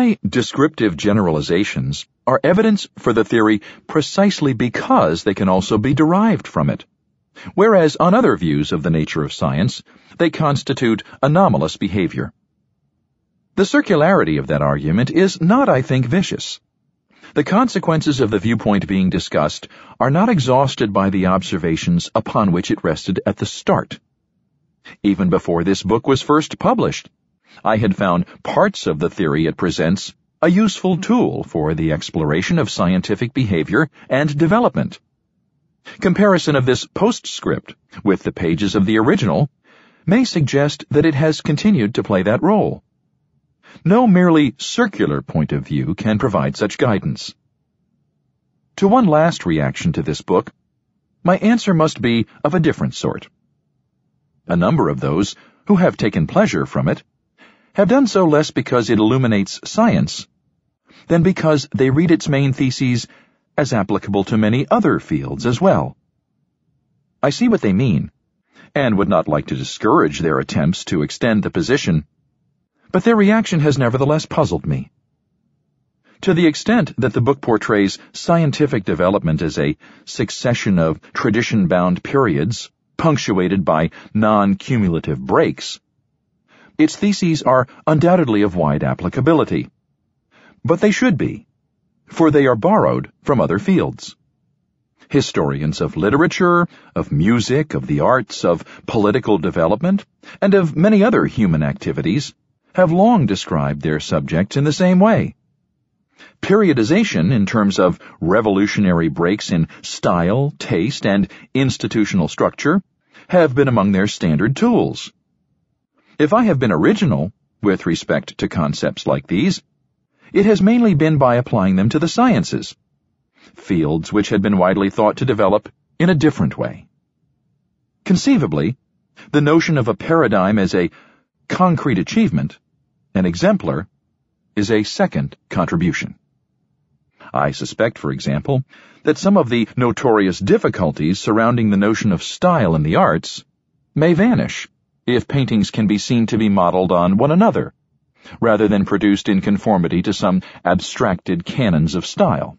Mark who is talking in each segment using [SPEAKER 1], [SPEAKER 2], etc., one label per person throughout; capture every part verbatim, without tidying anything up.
[SPEAKER 1] My descriptive generalizations are evidence for the theory precisely because they can also be derived from it, whereas on other views of the nature of science, they constitute anomalous behavior. The circularity of that argument is not, I think, vicious. The consequences of the viewpoint being discussed are not exhausted by the observations upon which it rested at the start. Even before this book was first published, I had found parts of the theory it presents a useful tool for the exploration of scientific behavior and development. Comparison of this postscript with the pages of the original may suggest that it has continued to play that role. No merely circular point of view can provide such guidance. To one last reaction to this book, my answer must be of a different sort. A number of those who have taken pleasure from it have done so less because it illuminates science than because they read its main theses as applicable to many other fields as well. I see what they mean, and would not like to discourage their attempts to extend the position, but their reaction has nevertheless puzzled me. To the extent that the book portrays scientific development as a succession of tradition-bound periods punctuated by non-cumulative breaks, its theses are undoubtedly of wide applicability. But they should be, for they are borrowed from other fields. Historians of literature, of music, of the arts, of political development, and of many other human activities have long described their subjects in the same way. Periodization in terms of revolutionary breaks in style, taste, and institutional structure have been among their standard tools. If I have been original with respect to concepts like these, it has mainly been by applying them to the sciences, fields which had been widely thought to develop in a different way. Conceivably, the notion of a paradigm as a concrete achievement, an exemplar, is a second contribution. I suspect, for example, that some of the notorious difficulties surrounding the notion of style in the arts may vanish if paintings can be seen to be modeled on one another, rather than produced in conformity to some abstracted canons of style.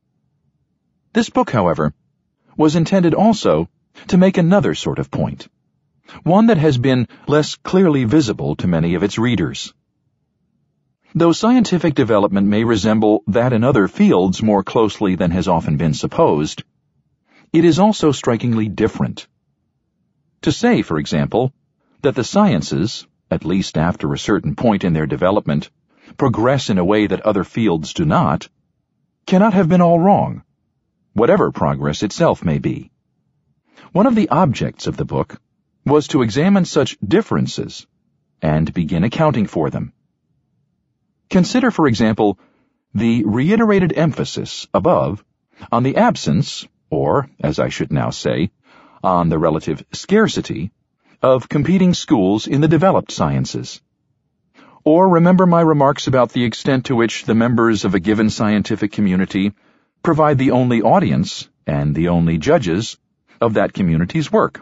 [SPEAKER 1] This book, however, was intended also to make another sort of point, one that has been less clearly visible to many of its readers. Though scientific development may resemble that in other fields more closely than has often been supposed, it is also strikingly different. To say, for example, that the sciences, at least after a certain point in their development, progress in a way that other fields do not, cannot have been all wrong, whatever progress itself may be. One of the objects of the book was to examine such differences and begin accounting for them. Consider, for example, the reiterated emphasis above on the absence, or, as I should now say, on the relative scarcity, of competing schools in the developed sciences. Or remember my remarks about the extent to which the members of a given scientific community provide the only audience and the only judges of that community's work.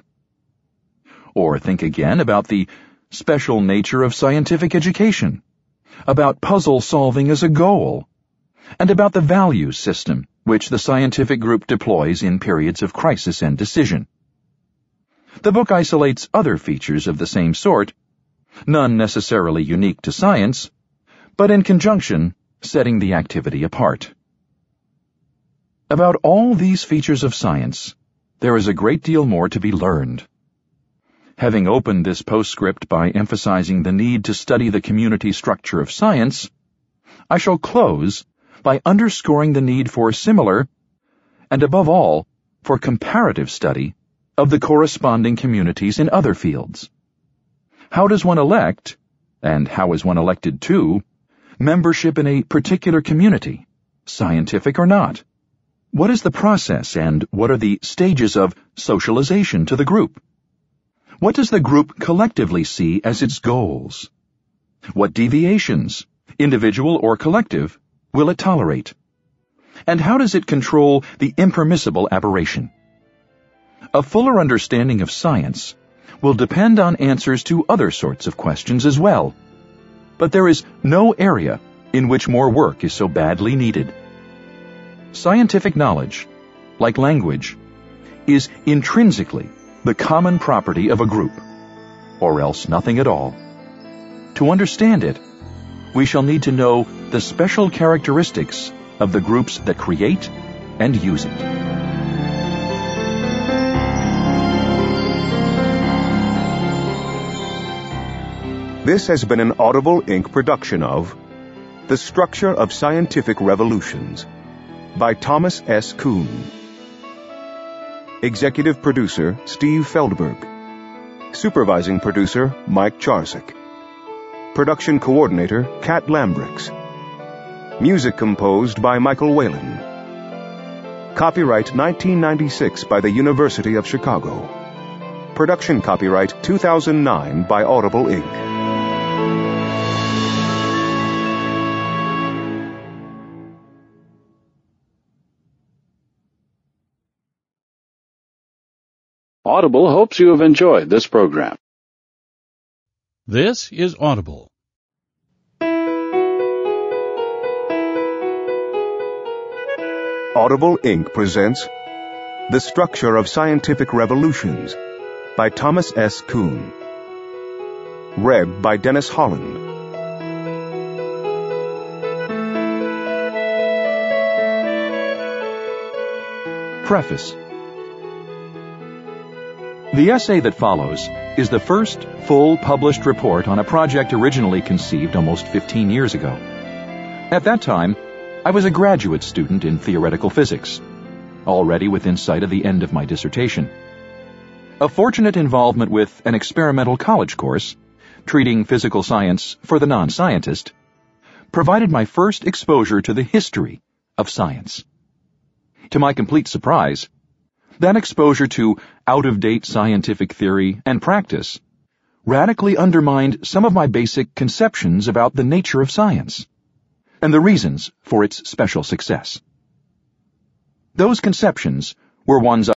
[SPEAKER 1] Or think again about the special nature of scientific education, about puzzle solving as a goal, and about the value system which the scientific group deploys in periods of crisis and decision. The book isolates other features of the same sort, none necessarily unique to science, but in conjunction setting the activity apart. About all these features of science, there is a great deal more to be learned. Having opened this postscript by emphasizing the need to study the community structure of science, I shall close by underscoring the need for similar, and above all, for comparative study of the corresponding communities in other fields. How does one elect, and how is one elected to, membership in a particular community, scientific or not? What is the process and what are the stages of socialization to the group? What does the group collectively see as its goals? What deviations, individual or collective, will it tolerate? And how does it control the impermissible aberration? A fuller understanding of science will depend on answers to other sorts of questions as well. But there is no area in which more work is so badly needed. Scientific knowledge, like language, is intrinsically the common property of a group, or else nothing at all. To understand it, we shall need to know the special characteristics of the groups that create and use it.
[SPEAKER 2] This has been an Audible Incorporated production of The Structure of Scientific Revolutions by Thomas S. Kuhn. Executive Producer Steve Feldberg. Supervising Producer Mike Charsik. Production Coordinator Kat Lambrix. Music composed by Michael Whalen. Copyright nineteen ninety-six by the University of Chicago. Production copyright two thousand nine by Audible Incorporated.
[SPEAKER 3] Audible hopes you have enjoyed this program.
[SPEAKER 4] This is Audible.
[SPEAKER 2] Audible Incorporated presents The Structure of Scientific Revolutions by Thomas S. Kuhn. Read by Dennis Holland.
[SPEAKER 1] Preface. The essay that follows is the first full published report on a project originally conceived almost fifteen years ago. At that time, I was a graduate student in theoretical physics, already within sight of the end of my dissertation. A fortunate involvement with an experimental college course, treating physical science for the non-scientist, provided my first exposure to the history of science. To my complete surprise, that exposure to out-of-date scientific theory and practice radically undermined some of my basic conceptions about the nature of science and the reasons for its special success. Those conceptions were ones